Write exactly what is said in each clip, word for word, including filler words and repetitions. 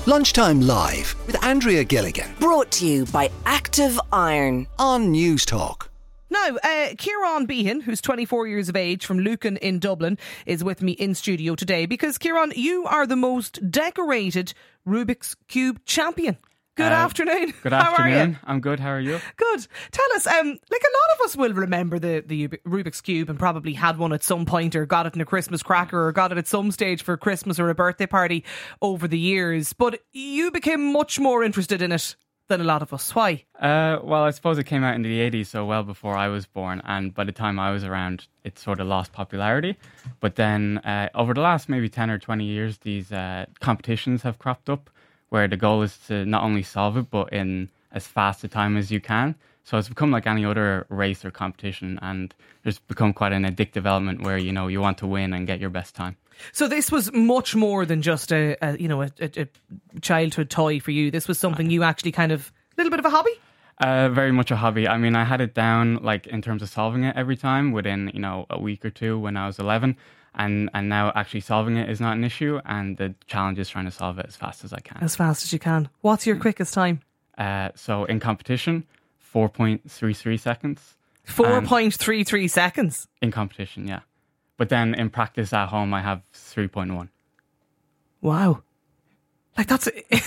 Lunchtime Live with Andrea Gilligan. Brought to you by Active Iron on News Talk. Now, uh, Kieran Behan, who's twenty-four years of age from Lucan in Dublin, is with me in studio today because, Kieran, you are the most decorated Rubik's Cube champion. Good uh, afternoon. Good How afternoon. Are you? I'm good. How are you? Good. Tell us, um, like a lot of us will remember the, the Rubik's Cube and probably had one at some point or got it in a Christmas cracker or got it at some stage for Christmas or a birthday party over the years. But you became much more interested in it than a lot of us. Why? Uh, well, I suppose it came out in the eighties, so well before I was born. And by the time I was around, it sort of lost popularity. But then uh, over the last maybe ten or twenty years, these uh, competitions have cropped up, where the goal is to not only solve it, but in as fast a time as you can. So it's become like any other race or competition, and there's become quite an addictive element where, you know, you want to win and get your best time. So this was much more than just a, a you know, a, a, a childhood toy for you. This was something you actually kind of, a little bit of a hobby? Uh, very much a hobby. I mean, I had it down, like, in terms of solving it every time within, you know, a week or two when I was eleven. And and now actually solving it is not an issue, and the challenge is trying to solve it as fast as I can. As fast as you can. What's your quickest time? Uh, so in competition, four point three three seconds. four point three three seconds? In competition, yeah. But then in practice at home, I have three point one. Wow. Like that's...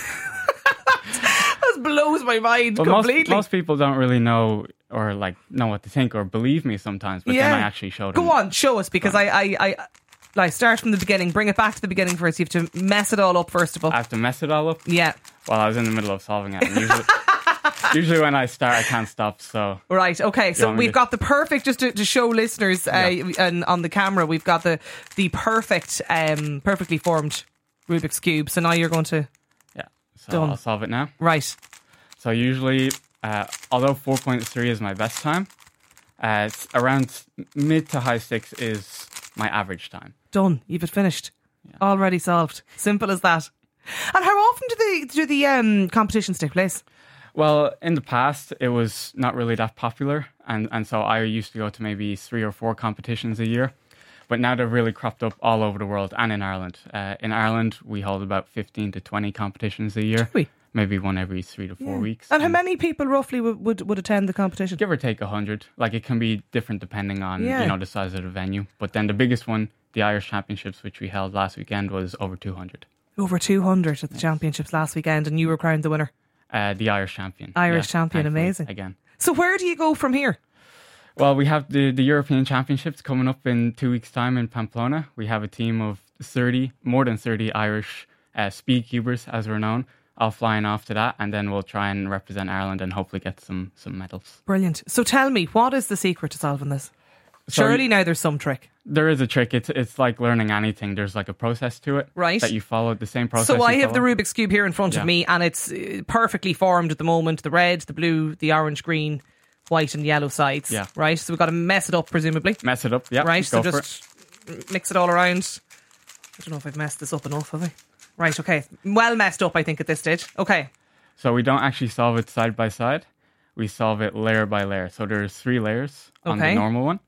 that blows my mind well, completely. Most, most people don't really know or like know what to think or believe me sometimes, but yeah. then I actually show them. Go on, show us, because I, I, I, like, start from the beginning, bring it back to the beginning first. You have to mess it all up first of all. I have to mess it all up? Yeah. Well, I was in the middle of solving it, and usually, usually when I start, I can't stop, so... Right, okay, so we've got the perfect, just to, to show listeners, uh, yeah. and on the camera, we've got the, the perfect, um, perfectly formed Rubik's Cube. So now you're going to... Yeah, so Done. I'll solve it now. Right. So usually, uh, although four point three is my best time, uh, it's around mid to high six is my average time. Done. You've it finished. Yeah. Already solved. Simple as that. And how often do the do the um, competitions take place? Well, in the past, it was not really that popular, and, and so I used to go to maybe three or four competitions a year. But now they've really cropped up all over the world and in Ireland. Uh, in Ireland, we hold about fifteen to twenty competitions a year. We? Maybe one every three to four yeah. weeks. And how many people roughly would, would, would attend the competition? Give or take a hundred. Like, it can be different depending on, yeah. you know, the size of the venue. But then the biggest one, the Irish Championships, which we held last weekend, was over two hundred. Over two hundred at the yes. Championships last weekend, and you were crowned the winner? Uh, the Irish champion. Irish yeah, champion, amazing. Again. So where do you go from here? Well, we have the, the European Championships coming up in two weeks' time in Pamplona. We have a team of thirty, more than thirty Irish uh, speed cubers, as we're known, all flying off to that, and then we'll try and represent Ireland and hopefully get some, some medals. Brilliant. So tell me, what is the secret to solving this? So Surely now there's some trick. There is a trick. It's it's like learning anything. There's like a process to it. Right. That you follow, the same process. So I you have follow. the Rubik's Cube here in front yeah. of me, and it's uh, perfectly formed at the moment. The red, the blue, the orange, green, white and yellow sides. Yeah. Right. So we've got to mess it up, presumably. Mess it up, yeah. Right. Go So for just it. mix it all around. I don't know if I've messed this up enough, have I? Right, okay. Well messed up, I think, at this stage. Okay. So we don't actually solve it side by side. We solve it layer by layer. So there's three layers on okay. the normal one.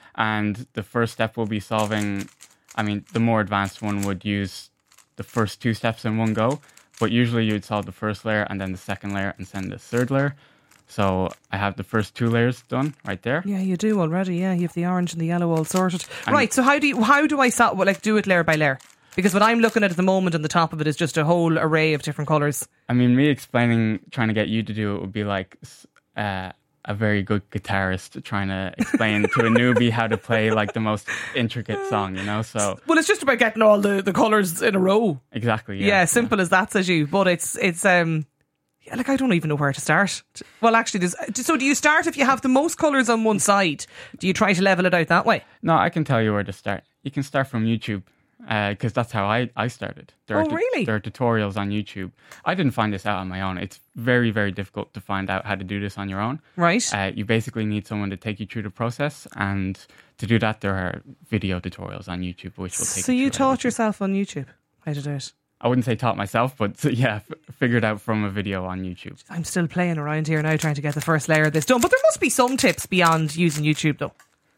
And the first step will be solving, I mean, the more advanced one would use the first two steps in one go. But usually you'd solve the first layer and then the second layer and then the third layer. So I have the first two layers done right there. Yeah, you do already. Yeah, you have the orange and the yellow all sorted. And right, so how do you, how do I solve, like, do it layer by layer? Because what I'm looking at at the moment on the top of it is just a whole array of different colours. I mean, me explaining, trying to get you to do it would be like uh, a very good guitarist trying to explain to a newbie how to play like the most intricate song, you know? So well, it's just about getting all the, the colours in a row. Exactly. Yeah, yeah simple yeah. as that, says you. But it's it's um yeah, like I don't even know where to start. Well, actually, there's so do you start if you have the most colours on one side? Do you try to level it out that way? No, I can tell you where to start. You can start from YouTube. Because uh, that's how I, I started. There oh, are tu- really? There are tutorials on YouTube. I didn't find this out on my own. It's very, very difficult to find out how to do this on your own. Right. Uh, you basically need someone to take you through the process. And to do that, there are video tutorials on YouTube, which will take so you you through taught everything. yourself on YouTube how to do it? I wouldn't say taught myself, but yeah, f- figured out from a video on YouTube. I'm still playing around here now trying to get the first layer of this done. But there must be some tips beyond using YouTube, though.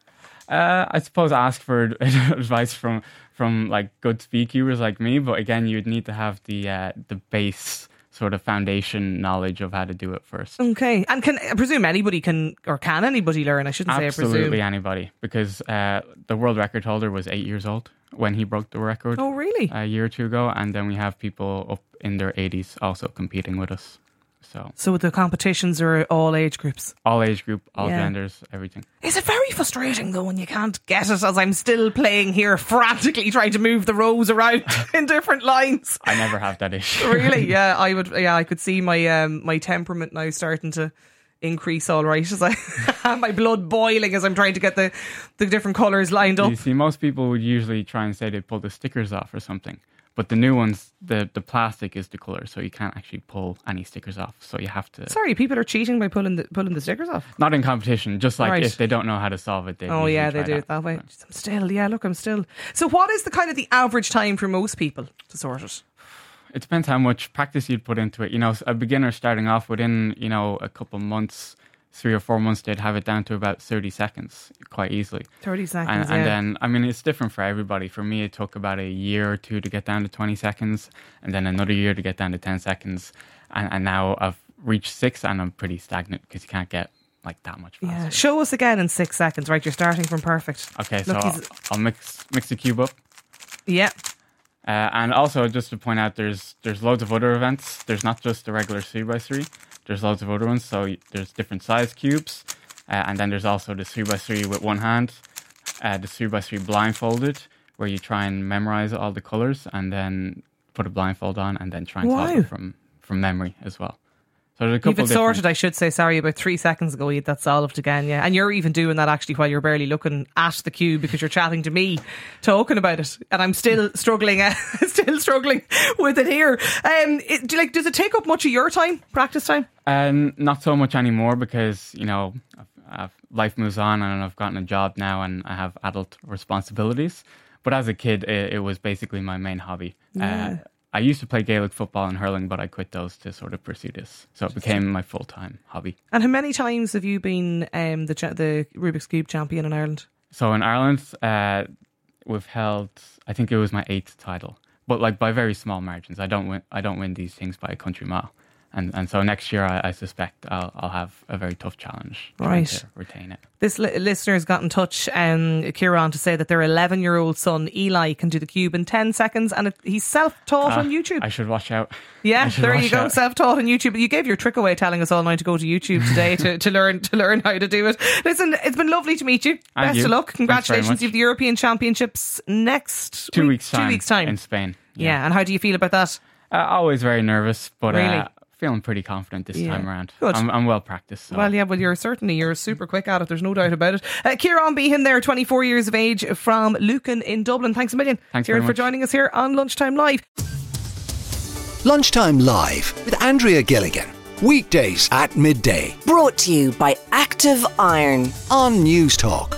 Uh, I suppose ask for advice from from like good speed cubers like me, but again, you'd need to have the uh, the base sort of foundation knowledge of how to do it first. Okay, and can I presume anybody can, or can anybody learn? I shouldn't say I presume. Absolutely anybody, because uh, the world record holder was eight years old when he broke the record. Oh, really? A year or two ago, and then we have people up in their eighties also competing with us. So, so the competitions are all age groups? All age group, all Yeah. genders, everything. Is it very frustrating though when you can't get it, as I'm still playing here frantically trying to move the rows around in different lines? I never have that issue. Really? Yeah, I would. Yeah, I could see my um, my temperament now starting to increase. All right, as I have my blood boiling as I'm trying to get the the different colours lined up. You see, most people would usually try and say they pull the stickers off or something. But the new ones, the, the plastic is the colour, so you can't actually pull any stickers off. So you have to... Sorry, people are cheating by pulling the pulling the stickers off. Not in competition, just like Right. if they don't know how to solve it, they Oh usually yeah, they try do it that way. I'm still, yeah. Look, I'm still. So, what is the kind of the average time for most people to sort it? It depends how much practice you'd put into it. You know, a beginner starting off within, you know, a couple months, three or four months, they'd have it down to about thirty seconds quite easily. Thirty And, seconds. and yeah. then, I mean, it's different for everybody. For me, it took about a year or two to get down to twenty seconds, and then another year to get down to ten seconds. And, and now I've reached six, and I'm pretty stagnant because you can't get like that much faster. Yeah. Show us again in six seconds. Right, you're starting from perfect. Okay, so Look, I'll, he's- I'll mix mix the cube up. Yeah. Uh, and also, just to point out, there's there's loads of other events. There's not just the regular three by three. There's loads of other ones. So y- there's different size cubes. Uh, and then there's also the three by three with one hand. Uh, the three by three blindfolded, where you try and memorize all the colors and then put a blindfold on and then try and solve Wow. it from, from memory as well. So there's a couple You've it different... sorted, I should say. Sorry, about three seconds ago, you had that solved again. Yeah, and you're even doing that actually while you're barely looking at the cube because you're chatting to me, talking about it, and I'm still struggling, uh, still struggling with it here. Um, it, do you like? Does it take up much of your time, practice time? Um, not so much anymore because, you know, I've, I've, life moves on and I've gotten a job now and I have adult responsibilities. But as a kid, it, it was basically my main hobby. Yeah. Uh, I used to play Gaelic football and hurling, but I quit those to sort of pursue this. So it became my full-time hobby. And how many times have you been um, the cha- the Rubik's Cube champion in Ireland? So in Ireland, uh, we've held, I think it was my eighth title, but like by very small margins. I don't win. I don't win these things by a country mile. And and so next year, I, I suspect I'll I'll have a very tough challenge trying Right. to retain it. This li- listener's got in touch, um, Kieran, to say that their eleven-year-old son Eli can do the cube in ten seconds, and it, he's self-taught Ah, on YouTube. I should watch out. Yeah, I should there you watch go, out. self-taught on YouTube. You gave your trick away, telling us all now to go to YouTube today to, to learn to learn how to do it. Listen, it's been lovely to meet you. And Best you. of luck. Thanks very Congratulations. much. You've the European Championships next Two week- weeks time. Two weeks time in Spain. Yeah. and how do you feel about that? Uh, always very nervous, but Really? uh, feeling pretty confident this Yeah. time around. Good. I'm, I'm well practiced. So. Well, yeah, well, you're certainly, you're super quick at it. There's no doubt about it. Uh, Kieran Behan there, twenty-four years of age, from Lucan in Dublin. Thanks a million. Thanks Kieran, very for much. joining us here on Lunchtime Live. Lunchtime Live with Andrea Gilligan. Weekdays at midday Brought to you by Active Iron. on News Talk.